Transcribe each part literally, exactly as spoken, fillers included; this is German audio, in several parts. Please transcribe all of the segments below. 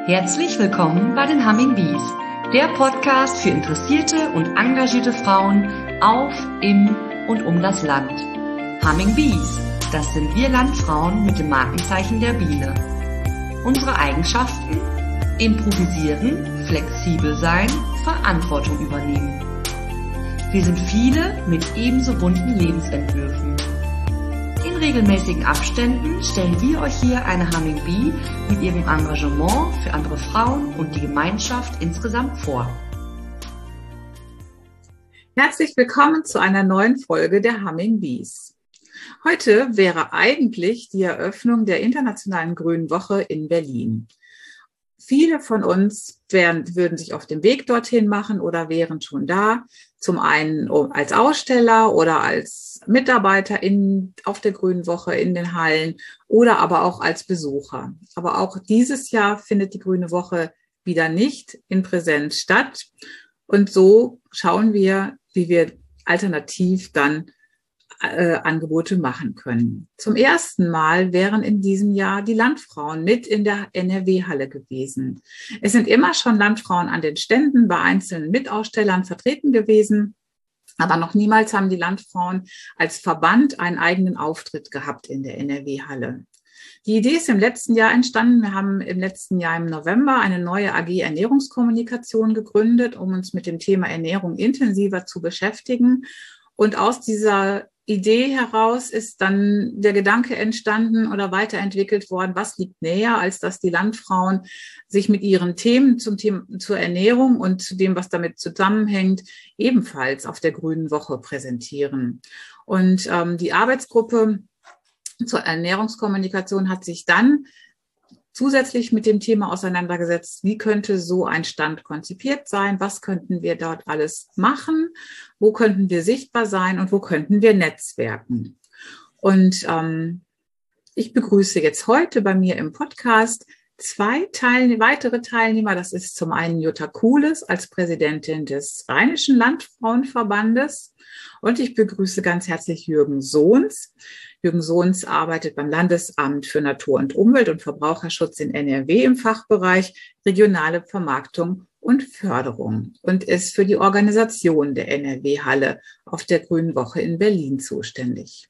Herzlich willkommen bei den Humming Bees, der Podcast für interessierte und engagierte Frauen auf, im und um das Land. Humming Bees, das sind wir Landfrauen mit dem Markenzeichen der Biene. Unsere Eigenschaften? Improvisieren, flexibel sein, Verantwortung übernehmen. Wir sind viele mit ebenso bunten Lebensentwürfen. In regelmäßigen Abständen stellen wir euch hier eine Humming Bee mit ihrem Engagement für andere Frauen und die Gemeinschaft insgesamt vor. Herzlich willkommen zu einer neuen Folge der Humming Bees. Heute wäre eigentlich die Eröffnung der Internationalen Grünen Woche in Berlin. Viele von uns wären, würden sich auf den Weg dorthin machen oder wären schon da. Zum einen als Aussteller oder als Mitarbeiter in, auf der Grünen Woche in den Hallen oder aber auch als Besucher. Aber auch dieses Jahr findet die Grüne Woche wieder nicht in Präsenz statt. Und so schauen wir, wie wir alternativ dann äh, Angebote machen können. Zum ersten Mal wären in diesem Jahr die Landfrauen mit in der N R W-Halle gewesen. Es sind immer schon Landfrauen an den Ständen bei einzelnen Mitausstellern vertreten gewesen, aber noch niemals haben die Landfrauen als Verband einen eigenen Auftritt gehabt in der N R W-Halle. Die Idee ist im letzten Jahr entstanden. Wir haben im letzten Jahr im November eine neue A G Ernährungskommunikation gegründet, um uns mit dem Thema Ernährung intensiver zu beschäftigen. Und aus dieser Idee heraus ist dann der Gedanke entstanden oder weiterentwickelt worden, was liegt näher, als dass die Landfrauen sich mit ihren Themen zum Thema zur Ernährung und zu dem, was damit zusammenhängt, ebenfalls auf der Grünen Woche präsentieren. Und ähm, die Arbeitsgruppe zur Ernährungskommunikation hat sich dann zusätzlich mit dem Thema auseinandergesetzt, wie könnte so ein Stand konzipiert sein, was könnten wir dort alles machen, wo könnten wir sichtbar sein und wo könnten wir netzwerken. Und ähm, ich begrüße jetzt heute bei mir im Podcast zwei Teilne- weitere Teilnehmer. Das ist zum einen Jutta Kuhles als Präsidentin des Rheinischen Landfrauenverbandes und ich begrüße ganz herzlich Jürgen Sohns. Jürgen Sohns arbeitet beim Landesamt für Natur und Umwelt und Verbraucherschutz in N R W im Fachbereich regionale Vermarktung und Förderung und ist für die Organisation der N R W-Halle auf der Grünen Woche in Berlin zuständig.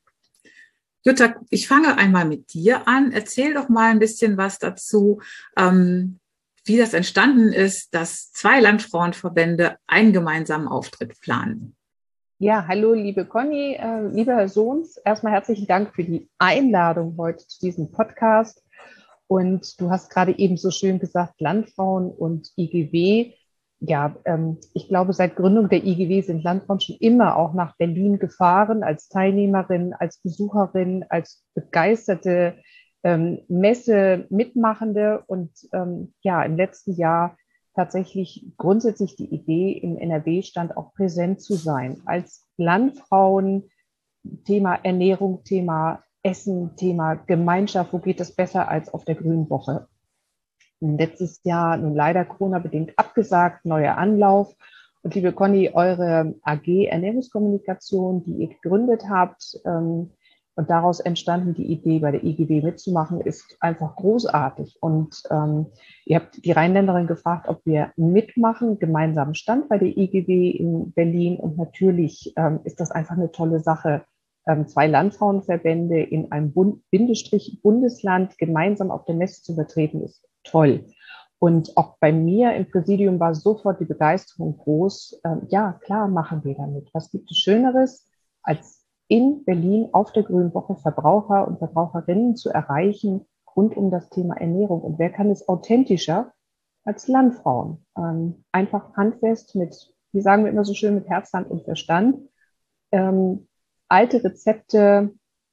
Jutta, ich fange einmal mit dir an. Erzähl doch mal ein bisschen was dazu, ähm, wie das entstanden ist, dass zwei Landfrauenverbände einen gemeinsamen Auftritt planen. Ja, hallo liebe Conny, äh, lieber Herr Sohns, erstmal herzlichen Dank für die Einladung heute zu diesem Podcast. Und du hast gerade eben so schön gesagt, Landfrauen und I G W. Ja, ähm, ich glaube, seit Gründung der I G W sind Landfrauen schon immer auch nach Berlin gefahren, als Teilnehmerin, als Besucherin, als begeisterte ähm, Messe-Mitmachende. Und ähm, ja, im letzten Jahr tatsächlich grundsätzlich die Idee, im N R W-Stand auch präsent zu sein. Als Landfrauen, Thema Ernährung, Thema Essen, Thema Gemeinschaft, wo geht es besser als auf der Grünen Woche? Letztes Jahr nun leider Corona-bedingt abgesagt, neuer Anlauf. Und liebe Conny, eure A G Ernährungskommunikation, die ihr gegründet habt, ähm, und daraus entstanden die Idee, bei der I G W mitzumachen, ist einfach großartig. Und ähm, ihr habt die Rheinländerin gefragt, ob wir mitmachen, gemeinsamen Stand bei der I G W in Berlin. Und natürlich ähm, ist das einfach eine tolle Sache, ähm, zwei Landfrauenverbände in einem Bund, Bindestrich Bundesland gemeinsam auf der Messe zu vertreten, ist toll. Und auch bei mir im Präsidium war sofort die Begeisterung groß. Ähm, ja, klar, machen wir damit. Was gibt es Schöneres, als in Berlin auf der Grünen Woche Verbraucher und Verbraucherinnen zu erreichen rund um das Thema Ernährung. Und wer kann es authentischer als Landfrauen? Ähm, einfach handfest mit, wie sagen wir immer so schön, mit Herz, Hand und Verstand. Ähm, alte Rezepte,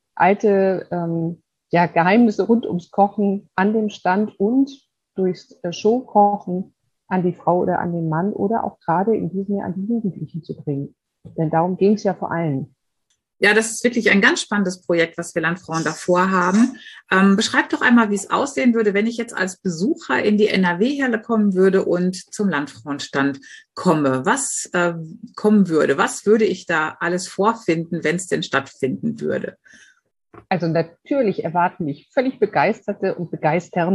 alte ähm, ja, Geheimnisse rund ums Kochen an dem Stand und durchs äh, Showkochen an die Frau oder an den Mann oder auch gerade in diesem Jahr an die Jugendlichen zu bringen. Denn darum ging es ja vor allem. Ja, das ist wirklich ein ganz spannendes Projekt, was wir Landfrauen davor haben. Ähm, beschreib doch einmal, wie es aussehen würde, wenn ich jetzt als Besucher in die N R W-Halle kommen würde und zum Landfrauenstand komme. Was äh, kommen würde? Was würde ich da alles vorfinden, wenn es denn stattfinden würde? Also natürlich erwarten mich völlig begeisterte und begeisternde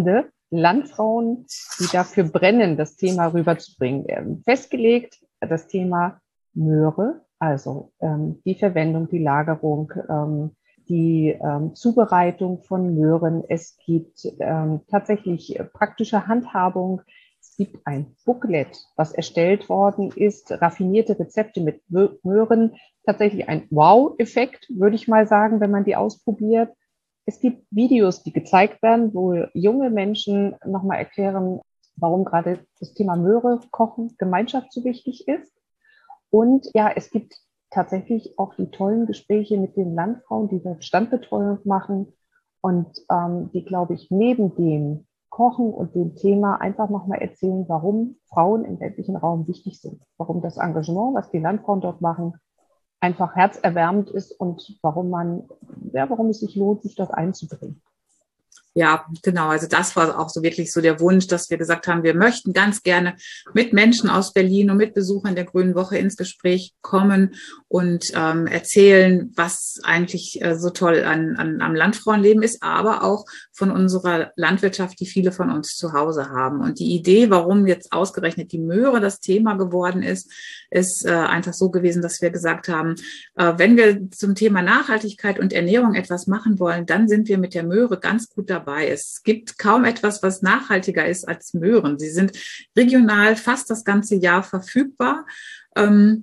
Landfrauen, die dafür brennen, das Thema rüberzubringen werden. Festgelegt das Thema Möhre, also ähm, die Verwendung, die Lagerung, ähm, die ähm, Zubereitung von Möhren. Es gibt ähm, tatsächlich praktische Handhabung. Es gibt ein Booklet, was erstellt worden ist, raffinierte Rezepte mit Möhren. Tatsächlich ein Wow-Effekt, würde ich mal sagen, wenn man die ausprobiert. Es gibt Videos, die gezeigt werden, wo junge Menschen nochmal erklären, warum gerade das Thema Möhre, Kochen, Gemeinschaft so wichtig ist. Und ja, es gibt tatsächlich auch die tollen Gespräche mit den Landfrauen, die wir Standbetreuung machen und ähm, die, glaube ich, neben dem Kochen und dem Thema einfach nochmal erzählen, warum Frauen im ländlichen Raum wichtig sind, warum das Engagement, was die Landfrauen dort machen, einfach herzerwärmend ist und warum man, ja, warum es sich lohnt, sich dort einzubringen. Ja, genau. Also das war auch so wirklich so der Wunsch, dass wir gesagt haben, wir möchten ganz gerne mit Menschen aus Berlin und mit Besuchern der Grünen Woche ins Gespräch kommen und ähm, erzählen, was eigentlich äh, so toll an, an, am Landfrauenleben ist, aber auch von unserer Landwirtschaft, die viele von uns zu Hause haben. Und die Idee, warum jetzt ausgerechnet die Möhre das Thema geworden ist, ist äh, einfach so gewesen, dass wir gesagt haben, äh, wenn wir zum Thema Nachhaltigkeit und Ernährung etwas machen wollen, dann sind wir mit der Möhre ganz gut dabei. Es gibt kaum etwas, was nachhaltiger ist als Möhren. Sie sind regional fast das ganze Jahr verfügbar. Und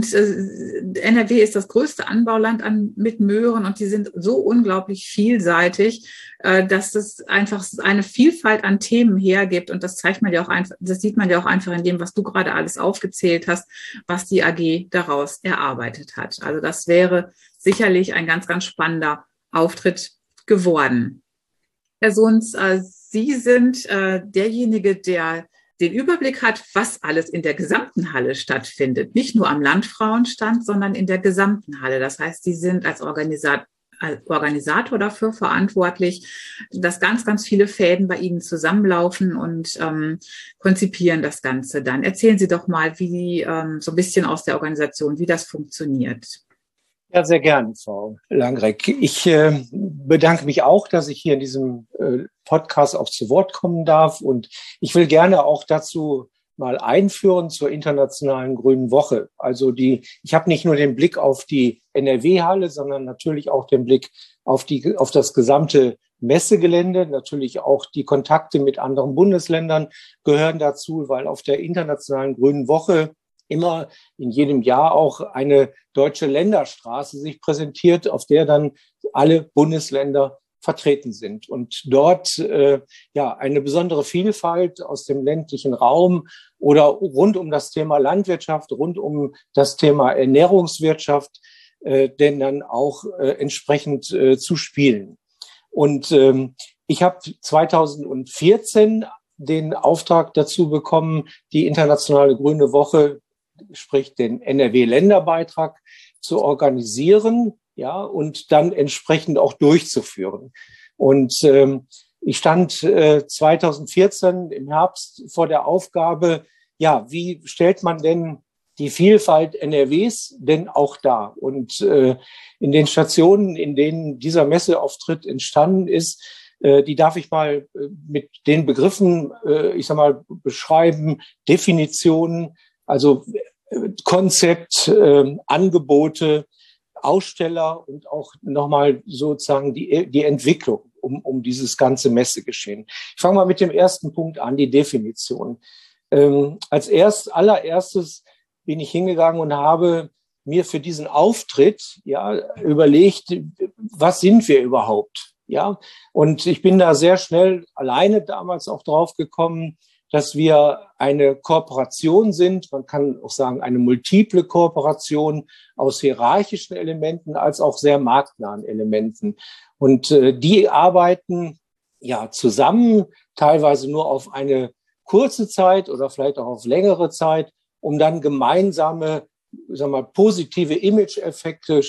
N R W ist das größte Anbauland an, mit Möhren und die sind so unglaublich vielseitig, dass es einfach eine Vielfalt an Themen hergibt. Und das zeigt man ja auch einfach, das sieht man ja auch einfach in dem, was du gerade alles aufgezählt hast, was die A G daraus erarbeitet hat. Also das wäre sicherlich ein ganz, ganz spannender Auftritt geworden. Herr Sohns, äh, Sie sind äh, derjenige, der den Überblick hat, was alles in der gesamten Halle stattfindet. Nicht nur am Landfrauenstand, sondern in der gesamten Halle. Das heißt, Sie sind als Organisat- als Organisator dafür verantwortlich, dass ganz, ganz viele Fäden bei Ihnen zusammenlaufen und ähm, konzipieren das Ganze dann. Erzählen Sie doch mal, wie ähm, so ein bisschen aus der Organisation, wie das funktioniert. Ja, sehr gerne, Frau Langreck. Ich äh, bedanke mich auch, dass ich hier in diesem äh, Podcast auch zu Wort kommen darf. Und ich will gerne auch dazu mal einführen zur Internationalen Grünen Woche. Also die, ich habe nicht nur den Blick auf die N R W-Halle, sondern natürlich auch den Blick auf die, auf das gesamte Messegelände. Natürlich auch die Kontakte mit anderen Bundesländern gehören dazu, weil auf der Internationalen Grünen Woche immer in jedem Jahr auch eine deutsche Länderstraße sich präsentiert, auf der dann alle Bundesländer vertreten sind. Und dort äh, ja eine besondere Vielfalt aus dem ländlichen Raum oder rund um das Thema Landwirtschaft, rund um das Thema Ernährungswirtschaft, äh, denn dann auch äh, entsprechend äh, zu spielen. Und ähm, ich habe zweitausendvierzehn den Auftrag dazu bekommen, die Internationale Grüne Woche, sprich den N R W-Länderbeitrag, zu organisieren, ja, und dann entsprechend auch durchzuführen. Und ähm, ich stand äh, zweitausendvierzehn im Herbst vor der Aufgabe, ja, wie stellt man denn die Vielfalt N R Ws denn auch dar? Und äh, in den Stationen, in denen dieser Messeauftritt entstanden ist, äh, die darf ich mal äh, mit den Begriffen, äh, ich sag mal, beschreiben, Definitionen, also äh, Konzept, äh, Angebote, Aussteller und auch nochmal sozusagen die, die Entwicklung um, um dieses ganze Messegeschehen. Ich fange mal mit dem ersten Punkt an, die Definition. Ähm, als erst, allererstes bin ich hingegangen und habe mir für diesen Auftritt ja überlegt, was sind wir überhaupt? Ja, und ich bin da sehr schnell alleine damals auch drauf gekommen, dass wir eine Kooperation sind, man kann auch sagen eine multiple Kooperation aus hierarchischen Elementen als auch sehr marktnahen Elementen. Und äh, die arbeiten ja zusammen, teilweise nur auf eine kurze Zeit oder vielleicht auch auf längere Zeit, um dann gemeinsame, sagen wir mal, positive Image-Effekte,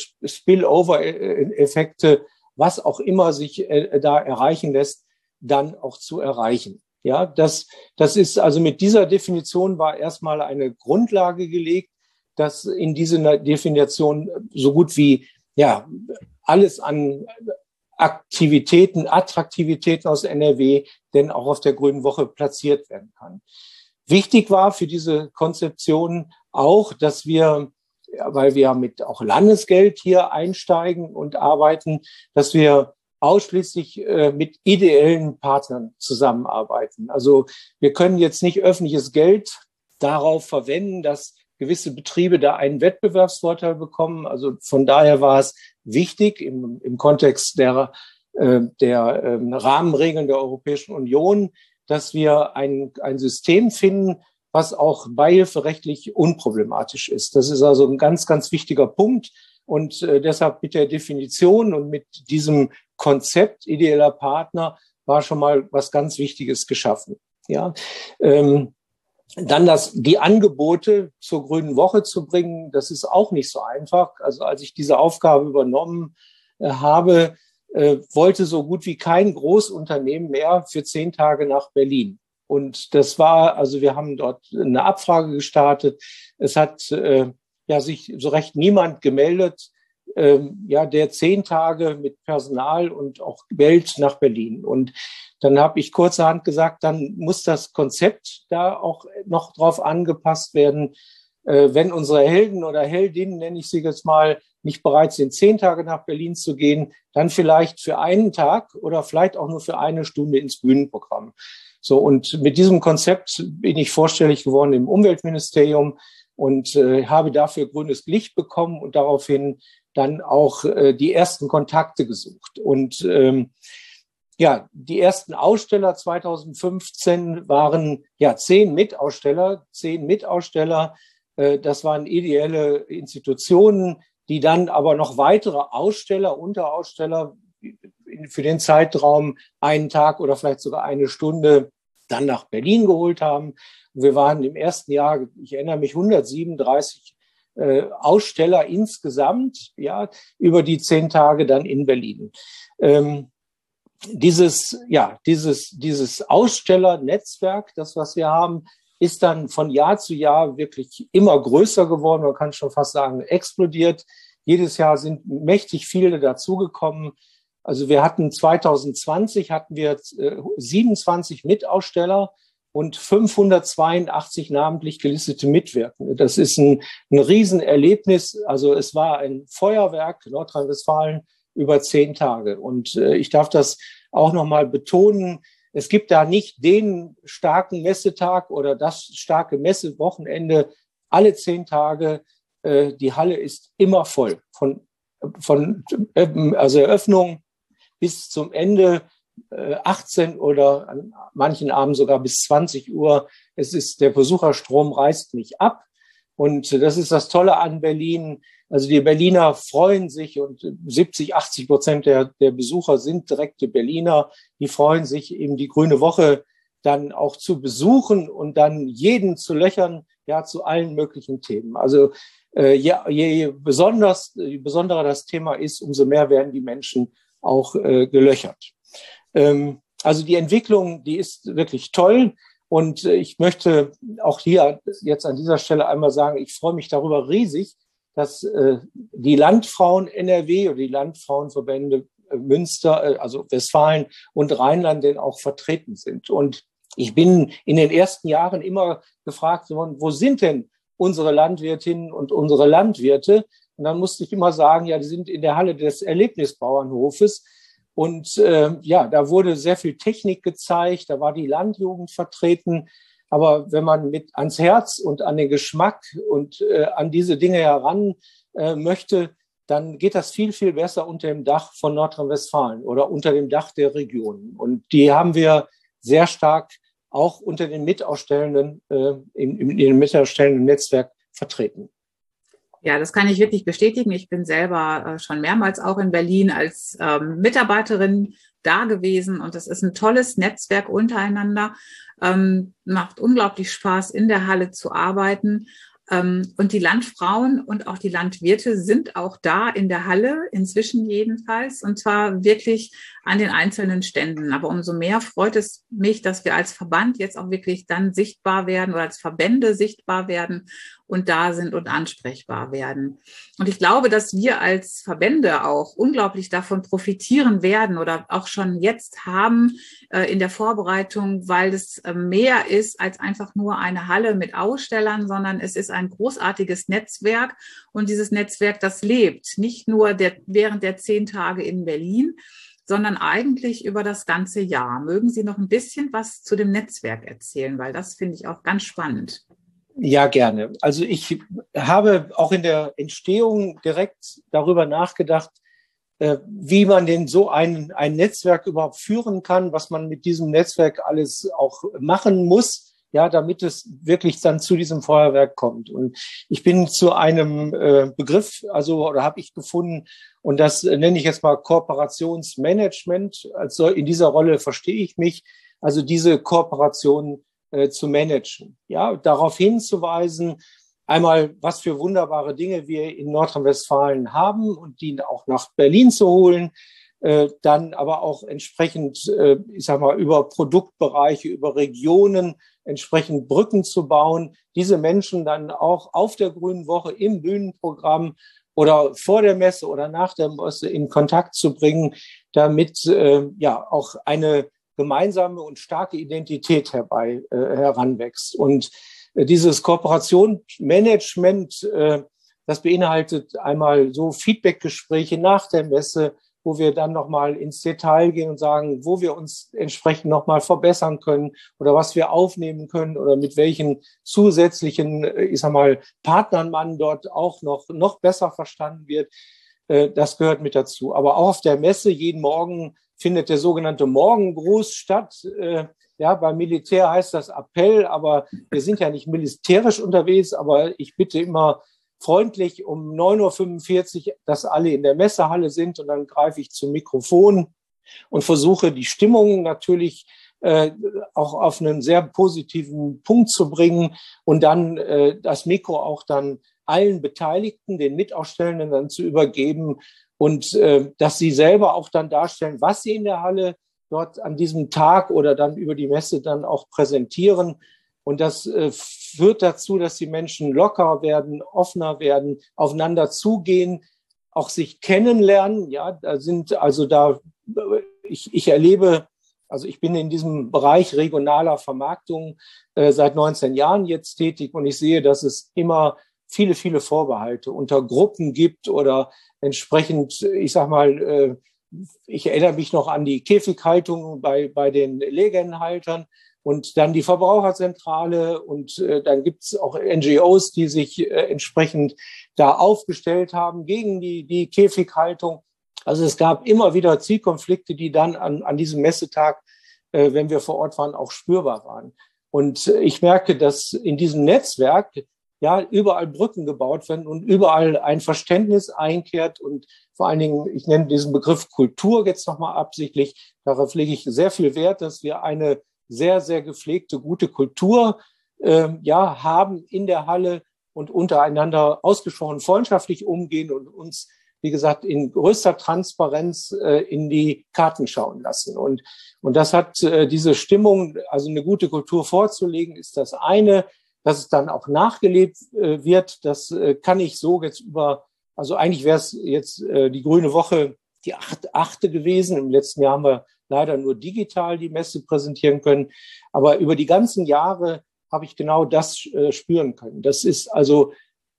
Spillover-Effekte, was auch immer sich äh, da erreichen lässt, dann auch zu erreichen. Ja, das, das ist also mit dieser Definition war erstmal eine Grundlage gelegt, dass in diese Definition so gut wie, ja, alles an Aktivitäten, Attraktivitäten aus N R W denn auch auf der Grünen Woche platziert werden kann. Wichtig war für diese Konzeption auch, dass wir, weil wir mit auch Landesgeld hier einsteigen und arbeiten, dass wir ausschließlich äh, mit ideellen Partnern zusammenarbeiten. Also wir können jetzt nicht öffentliches Geld darauf verwenden, dass gewisse Betriebe da einen Wettbewerbsvorteil bekommen. Also von daher war es wichtig im, im Kontext der, äh, der äh, Rahmenregeln der Europäischen Union, dass wir ein, ein System finden, was auch beihilferechtlich unproblematisch ist. Das ist also ein ganz, ganz wichtiger Punkt. Und äh, deshalb mit der Definition und mit diesem Konzept ideeller Partner war schon mal was ganz Wichtiges geschaffen. Ja, ähm, dann das, die Angebote zur Grünen Woche zu bringen, das ist auch nicht so einfach. Also als ich diese Aufgabe übernommen äh, habe, äh, wollte so gut wie kein Großunternehmen mehr für zehn Tage nach Berlin. Und das war, also wir haben dort eine Abfrage gestartet. Es hat äh, ja sich so recht niemand gemeldet, ähm, ja, der zehn Tage mit Personal und auch Geld nach Berlin. Und dann habe ich kurzerhand gesagt, dann muss das Konzept da auch noch drauf angepasst werden. Äh, wenn unsere Helden oder Heldinnen, nenne ich sie jetzt mal, nicht bereit sind, zehn Tage nach Berlin zu gehen, dann vielleicht für einen Tag oder vielleicht auch nur für eine Stunde ins Bühnenprogramm. So, und mit diesem Konzept bin ich vorstellig geworden im Umweltministerium und äh, habe dafür grünes Licht bekommen und daraufhin dann auch äh, die ersten Kontakte gesucht. Und ähm, ja, die ersten Aussteller zweitausendfünfzehn waren ja zehn Mitaussteller, zehn Mitaussteller. Äh, das waren ideelle Institutionen, die dann aber noch weitere Aussteller, Unteraussteller für den Zeitraum einen Tag oder vielleicht sogar eine Stunde dann nach Berlin geholt haben. Wir waren im ersten Jahr, ich erinnere mich, hundertsiebenunddreißig äh, Aussteller insgesamt, ja, über die zehn Tage dann in Berlin. Ähm, dieses, ja, dieses, dieses Ausstellernetzwerk, das, was wir haben, ist dann von Jahr zu Jahr wirklich immer größer geworden. Man kann schon fast sagen, explodiert. Jedes Jahr sind mächtig viele dazugekommen. Also wir hatten zweitausendzwanzig hatten wir äh, siebenundzwanzig Mitaussteller und fünfhundertzweiundachtzig namentlich gelistete Mitwirkende. Das ist ein, ein Riesenerlebnis. Also es war ein Feuerwerk, Nordrhein-Westfalen, über zehn Tage. Und äh, ich darf das auch nochmal betonen. Es gibt da nicht den starken Messetag oder das starke Messewochenende. Alle zehn Tage, äh, die Halle ist immer voll. Von, von äh, also Eröffnung bis zum Ende, äh, achtzehn oder an manchen Abenden sogar bis zwanzig Uhr. Es ist, der Besucherstrom reißt nicht ab. Und das ist das Tolle an Berlin. Also die Berliner freuen sich und siebzig, achtzig Prozent der, der Besucher sind direkte Berliner. Die freuen sich eben die Grüne Woche dann auch zu besuchen und dann jeden zu löchern, ja, zu allen möglichen Themen. Also äh, je, je besonders, je besonderer das Thema ist, umso mehr werden die Menschen auch äh, gelöchert. Ähm, also die Entwicklung, die ist wirklich toll. Und äh, ich möchte auch hier jetzt an dieser Stelle einmal sagen, ich freue mich darüber riesig, dass äh, die Landfrauen N R W oder die Landfrauenverbände äh, Münster, äh, also Westfalen und Rheinland denn auch vertreten sind. Und ich bin in den ersten Jahren immer gefragt worden, wo sind denn unsere Landwirtinnen und unsere Landwirte? Und dann musste ich immer sagen, ja, die sind in der Halle des Erlebnisbauernhofes. Und äh, ja, da wurde sehr viel Technik gezeigt, da war die Landjugend vertreten. Aber wenn man mit ans Herz und an den Geschmack und äh, an diese Dinge heran äh, möchte, dann geht das viel, viel besser unter dem Dach von Nordrhein-Westfalen oder unter dem Dach der Regionen. Und die haben wir sehr stark auch unter den Mitausstellenden, äh, in, in dem mitausstellenden Netzwerk vertreten. Ja, das kann ich wirklich bestätigen. Ich bin selber äh, schon mehrmals auch in Berlin als ähm, Mitarbeiterin da gewesen und das ist ein tolles Netzwerk untereinander. Ähm, macht unglaublich Spaß, in der Halle zu arbeiten. Ähm, und die Landfrauen und auch die Landwirte sind auch da in der Halle, inzwischen jedenfalls, und zwar wirklich an den einzelnen Ständen. Aber umso mehr freut es mich, dass wir als Verband jetzt auch wirklich dann sichtbar werden oder als Verbände sichtbar werden und da sind und ansprechbar werden. Und ich glaube, dass wir als Verbände auch unglaublich davon profitieren werden oder auch schon jetzt haben äh, in der Vorbereitung, weil es äh, mehr ist als einfach nur eine Halle mit Ausstellern, sondern es ist ein großartiges Netzwerk und dieses Netzwerk, das lebt nicht nur der, während der zehn Tage in Berlin, sondern eigentlich über das ganze Jahr. Mögen Sie noch ein bisschen was zu dem Netzwerk erzählen, weil das finde ich auch ganz spannend. Ja, gerne. Also ich habe auch in der Entstehung direkt darüber nachgedacht, wie man denn so ein, ein Netzwerk überhaupt führen kann, was man mit diesem Netzwerk alles auch machen muss, ja, damit es wirklich dann zu diesem Feuerwerk kommt. Und ich bin zu einem äh, Begriff, also oder habe ich gefunden, und das nenne ich jetzt mal Kooperationsmanagement. Also in dieser Rolle verstehe ich mich, also diese Kooperation äh, zu managen, ja, darauf hinzuweisen, einmal, was für wunderbare Dinge wir in Nordrhein-Westfalen haben und die auch nach Berlin zu holen. Äh, dann aber auch entsprechend, äh, ich sag mal, über Produktbereiche, über Regionen entsprechend Brücken zu bauen, diese Menschen dann auch auf der Grünen Woche im Bühnenprogramm oder vor der Messe oder nach der Messe in Kontakt zu bringen, damit äh, ja auch eine gemeinsame und starke Identität herbei äh, heranwächst. Und äh, dieses Kooperationsmanagement, äh, das beinhaltet einmal so Feedbackgespräche nach der Messe, wo wir dann nochmal ins Detail gehen und sagen, wo wir uns entsprechend nochmal verbessern können oder was wir aufnehmen können oder mit welchen zusätzlichen, ich sag mal, Partnern man dort auch noch, noch besser verstanden wird. Das gehört mit dazu. Aber auch auf der Messe jeden Morgen findet der sogenannte Morgengruß statt. Ja, beim Militär heißt das Appell, aber wir sind ja nicht militärisch unterwegs, aber ich bitte immer freundlich um neun Uhr fünfundvierzig, dass alle in der Messehalle sind und dann greife ich zum Mikrofon und versuche die Stimmung natürlich äh, auch auf einen sehr positiven Punkt zu bringen und dann äh, das Mikro auch dann allen Beteiligten, den Mitausstellenden dann zu übergeben und äh, dass sie selber auch dann darstellen, was sie in der Halle dort an diesem Tag oder dann über die Messe dann auch präsentieren. Und das äh, führt dazu, dass die Menschen lockerer werden, offener werden, aufeinander zugehen, auch sich kennenlernen. Ja, da sind also da, ich, ich erlebe, also ich bin in diesem Bereich regionaler Vermarktung äh, seit neunzehn Jahren jetzt tätig und ich sehe, dass es immer viele, viele Vorbehalte unter Gruppen gibt oder entsprechend, ich sag mal, äh, ich erinnere mich noch an die Käfighaltung bei, bei den Legenhaltern. Und dann die Verbraucherzentrale und äh, dann gibt es auch N G Os, die sich äh, entsprechend da aufgestellt haben gegen die, die Käfighaltung. Also es gab immer wieder Zielkonflikte, die dann an, an diesem Messetag, äh, wenn wir vor Ort waren, auch spürbar waren. Und äh, ich merke, dass in diesem Netzwerk ja überall Brücken gebaut werden und überall ein Verständnis einkehrt und vor allen Dingen, ich nenne diesen Begriff Kultur jetzt nochmal absichtlich, darauf lege ich sehr viel Wert, dass wir eine sehr, sehr gepflegte, gute Kultur äh, ja, haben in der Halle und untereinander ausgesprochen freundschaftlich umgehen und uns, wie gesagt, in größter Transparenz äh, in die Karten schauen lassen. Und, und das hat äh, diese Stimmung, also eine gute Kultur vorzulegen, ist das eine, dass es dann auch nachgelebt äh, wird. Das äh, kann ich so jetzt über, also eigentlich wäre es jetzt äh, die Grüne Woche die acht, achte gewesen. Im letzten Jahr haben wir leider nur digital die Messe präsentieren können. Aber über die ganzen Jahre habe ich genau das äh, spüren können. Das ist also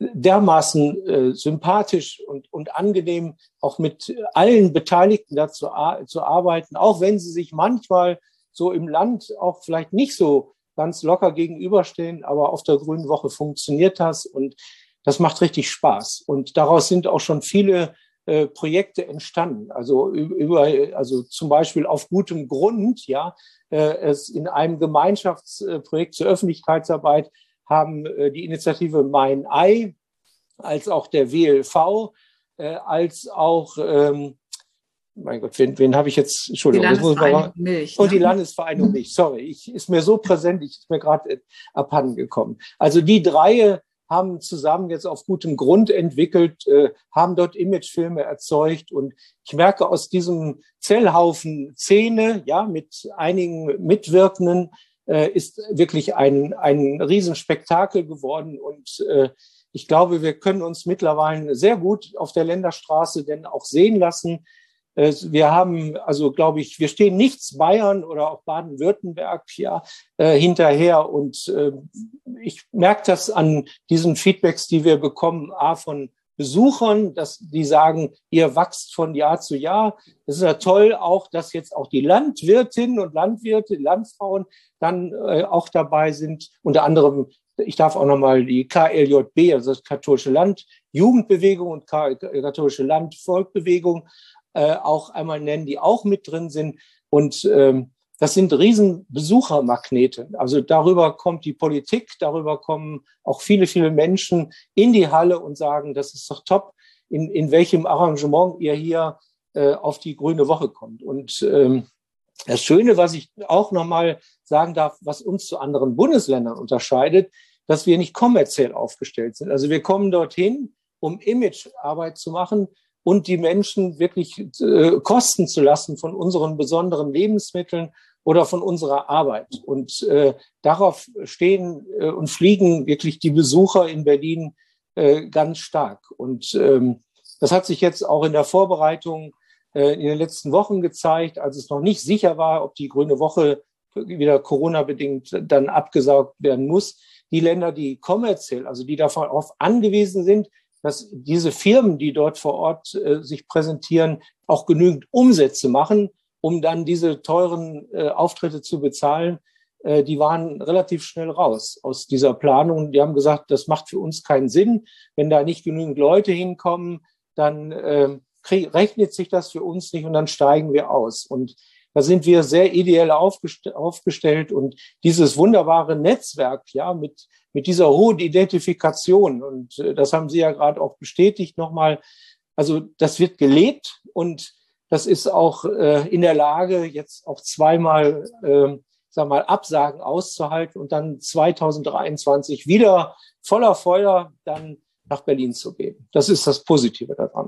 dermaßen äh, sympathisch und, und angenehm, auch mit allen Beteiligten dazu zu arbeiten, auch wenn sie sich manchmal so im Land auch vielleicht nicht so ganz locker gegenüberstehen. Aber auf der Grünen Woche funktioniert das und das macht richtig Spaß. Und daraus sind auch schon viele Äh, Projekte entstanden, also über, also zum Beispiel auf gutem Grund, ja, äh, es in einem Gemeinschaftsprojekt zur Öffentlichkeitsarbeit haben äh, die Initiative Mein Ei, als auch der W L V, äh, als auch, ähm, mein Gott, wen, wen habe ich jetzt, Entschuldigung, die Landesvereinigung Milch. Und ne? die Landesvereinigung Milch, sorry, ich, ist mir so präsent, ich ist mir gerade abhanden gekommen. Also die drei haben zusammen jetzt auf gutem Grund entwickelt, äh, haben dort Imagefilme erzeugt und ich merke aus diesem Zellhaufen Szene, ja, mit einigen Mitwirkenden, äh, ist wirklich ein, ein Riesenspektakel geworden. Und äh, ich glaube, wir können uns mittlerweile sehr gut auf der Länderstraße denn auch sehen lassen. Wir haben, also glaube ich, wir stehen nichts Bayern oder auch Baden-Württemberg ja, äh, hinterher. Und äh, ich merke das an diesen Feedbacks, die wir bekommen, A, von Besuchern, dass die sagen, ihr wächst von Jahr zu Jahr. Es ist ja toll auch, dass jetzt auch die Landwirtinnen und Landwirte, Landfrauen dann äh, auch dabei sind. Unter anderem, ich darf auch nochmal die K L J B, also das Katholische Land Jugendbewegung und Katholische Land Volkbewegung, Äh, auch einmal nennen, die auch mit drin sind. Und ähm, das sind riesen Besuchermagnete. Also darüber kommt die Politik, darüber kommen auch viele, viele Menschen in die Halle und sagen, das ist doch top, in, in welchem Arrangement ihr hier äh, auf die Grüne Woche kommt. Und ähm, das Schöne, was ich auch nochmal sagen darf, was uns zu anderen Bundesländern unterscheidet, dass wir nicht kommerziell aufgestellt sind. Also wir kommen dorthin, um Imagearbeit zu machen, und die Menschen wirklich äh, kosten zu lassen von unseren besonderen Lebensmitteln oder von unserer Arbeit. Und äh, darauf stehen äh, und fliegen wirklich die Besucher in Berlin äh, ganz stark. Und ähm, das hat sich jetzt auch in der Vorbereitung äh, in den letzten Wochen gezeigt, als es noch nicht sicher war, ob die Grüne Woche wieder Corona-bedingt dann abgesagt werden muss. Die Länder, die kommerziell, also die darauf angewiesen sind, dass diese Firmen, die dort vor Ort äh, sich präsentieren, auch genügend Umsätze machen, um dann diese teuren äh, Auftritte zu bezahlen, äh, die waren relativ schnell raus aus dieser Planung. Die haben gesagt, das macht für uns keinen Sinn. Wenn da nicht genügend Leute hinkommen, dann äh, krieg, rechnet sich das für uns nicht und dann steigen wir aus. Und da sind wir sehr ideell aufgest- aufgestellt und dieses wunderbare Netzwerk, ja, mit mit dieser hohen Identifikation, und äh, das haben Sie ja gerade auch bestätigt nochmal, also das wird gelebt und das ist auch äh, in der Lage, jetzt auch zweimal, äh, sag mal, Absagen auszuhalten und dann zwanzig dreiundzwanzig wieder voller Feuer dann nach Berlin zu gehen. Das ist das Positive daran.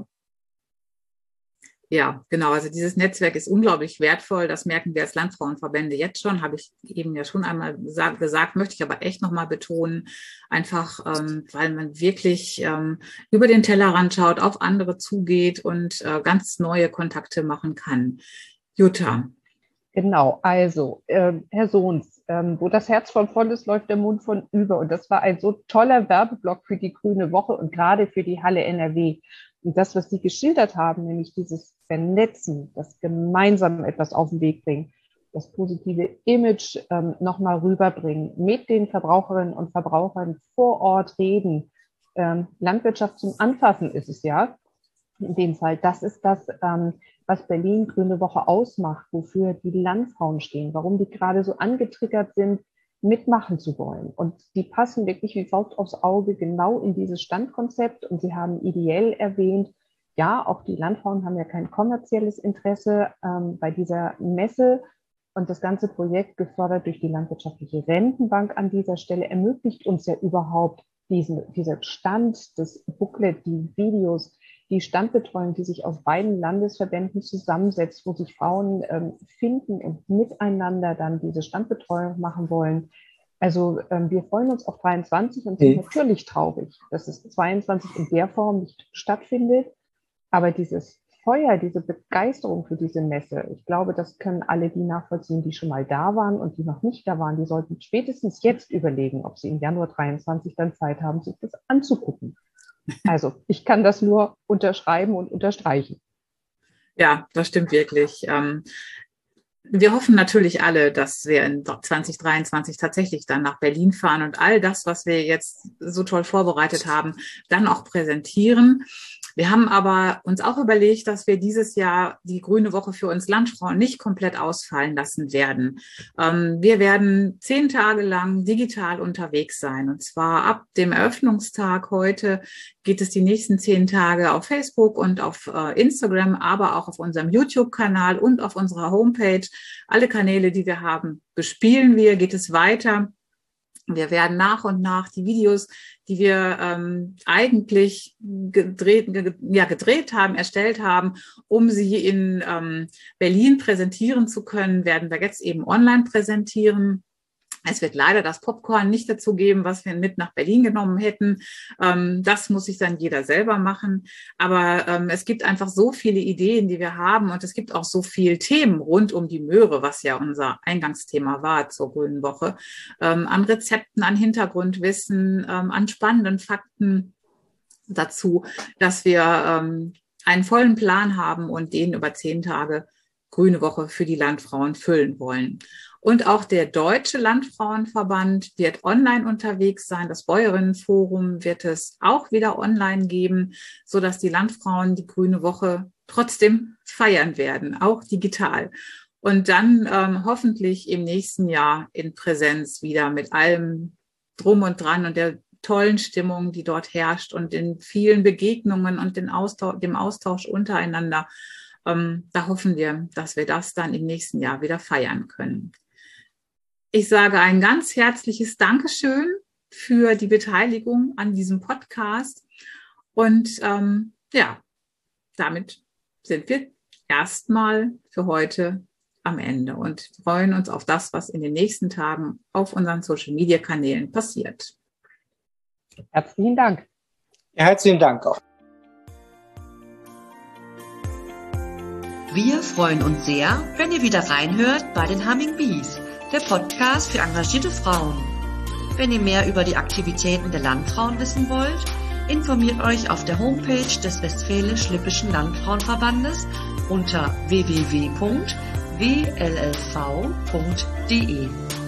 Ja, genau. Also dieses Netzwerk ist unglaublich wertvoll. Das merken wir als Landfrauenverbände jetzt schon. Habe ich eben ja schon einmal gesagt, gesagt möchte ich aber echt nochmal betonen. Einfach, ähm, weil man wirklich ähm, über den Tellerrand schaut, auf andere zugeht und äh, ganz neue Kontakte machen kann. Jutta. Genau, also äh, Herr Sohns, ähm, wo das Herz von voll ist, läuft der Mund von über. Und das war ein so toller Werbeblock für die Grüne Woche und gerade für die Halle N R W. Und das, was Sie geschildert haben, nämlich dieses Vernetzen, das gemeinsam etwas auf den Weg bringen, das positive Image ähm, nochmal rüberbringen, mit den Verbraucherinnen und Verbrauchern vor Ort reden. Ähm, Landwirtschaft zum Anfassen ist es ja. In dem Fall, das ist das, ähm, was Berlin Grüne Woche ausmacht, wofür die Landfrauen stehen, warum die gerade so angetriggert sind, mitmachen zu wollen. Und die passen wirklich wie Faust aufs Auge genau in dieses Standkonzept. Und Sie haben ideell erwähnt, ja, auch die Landfrauen haben ja kein kommerzielles Interesse ähm, bei dieser Messe. Und das ganze Projekt, gefördert durch die Landwirtschaftliche Rentenbank an dieser Stelle, ermöglicht uns ja überhaupt diesen, dieser Stand, das Booklet, die Videos, die Standbetreuung, die sich aus beiden Landesverbänden zusammensetzt, wo sich Frauen ähm, finden und miteinander dann diese Standbetreuung machen wollen. Also ähm, wir freuen uns auf dreiundzwanzig und sind mhm. natürlich traurig, dass es zweiundzwanzig in der Form nicht stattfindet. Aber dieses Feuer, diese Begeisterung für diese Messe, ich glaube, das können alle die nachvollziehen, die schon mal da waren und die noch nicht da waren. Die sollten spätestens jetzt überlegen, ob sie im Januar dreiundzwanzig dann Zeit haben, sich das anzugucken. Also ich kann das nur unterschreiben und unterstreichen. Ja, das stimmt wirklich. Ähm, wir hoffen natürlich alle, dass wir in zwanzig dreiundzwanzig tatsächlich dann nach Berlin fahren und all das, was wir jetzt so toll vorbereitet haben, dann auch präsentieren. Wir haben aber uns auch überlegt, dass wir dieses Jahr die Grüne Woche für uns Landfrauen nicht komplett ausfallen lassen werden. Ähm, wir werden zehn Tage lang digital unterwegs sein. Und zwar ab dem Eröffnungstag heute geht es die nächsten zehn Tage auf Facebook und auf äh, Instagram, aber auch auf unserem YouTube-Kanal und auf unserer Homepage. Alle Kanäle, die wir haben, bespielen wir, geht es weiter. Wir werden nach und nach die Videos, die wir ähm, eigentlich gedreht, ge, ja, gedreht haben, erstellt haben, um sie in ähm, Berlin präsentieren zu können, werden wir jetzt eben online präsentieren. Es wird leider das Popcorn nicht dazu geben, was wir mit nach Berlin genommen hätten. Ähm, das muss sich dann jeder selber machen. Aber ähm, es gibt einfach so viele Ideen, die wir haben. Und es gibt auch so viele Themen rund um die Möhre, was ja unser Eingangsthema war zur Grünen Woche. Ähm, an Rezepten, an Hintergrundwissen, ähm, an spannenden Fakten dazu, dass wir ähm, einen vollen Plan haben und den über zehn Tage Grüne Woche für die Landfrauen füllen wollen. Und auch der Deutsche Landfrauenverband wird online unterwegs sein. Das Bäuerinnenforum wird es auch wieder online geben, sodass die Landfrauen die Grüne Woche trotzdem feiern werden, auch digital. Und dann ähm, hoffentlich im nächsten Jahr in Präsenz wieder mit allem Drum und Dran und der tollen Stimmung, die dort herrscht und den vielen Begegnungen und den Austausch, dem Austausch untereinander. Ähm, da hoffen wir, dass wir das dann im nächsten Jahr wieder feiern können. Ich sage ein ganz herzliches Dankeschön für die Beteiligung an diesem Podcast. Und ähm, ja, damit sind wir erstmal für heute am Ende und freuen uns auf das, was in den nächsten Tagen auf unseren Social-Media-Kanälen passiert. Herzlichen Dank. Ja, herzlichen Dank auch. Wir freuen uns sehr, wenn ihr wieder reinhört bei den Humming Bees, der Podcast für engagierte Frauen. Wenn ihr mehr über die Aktivitäten der Landfrauen wissen wollt, informiert euch auf der Homepage des Westfälisch-Lippischen Landfrauenverbandes unter w w w punkt w l l v punkt d e.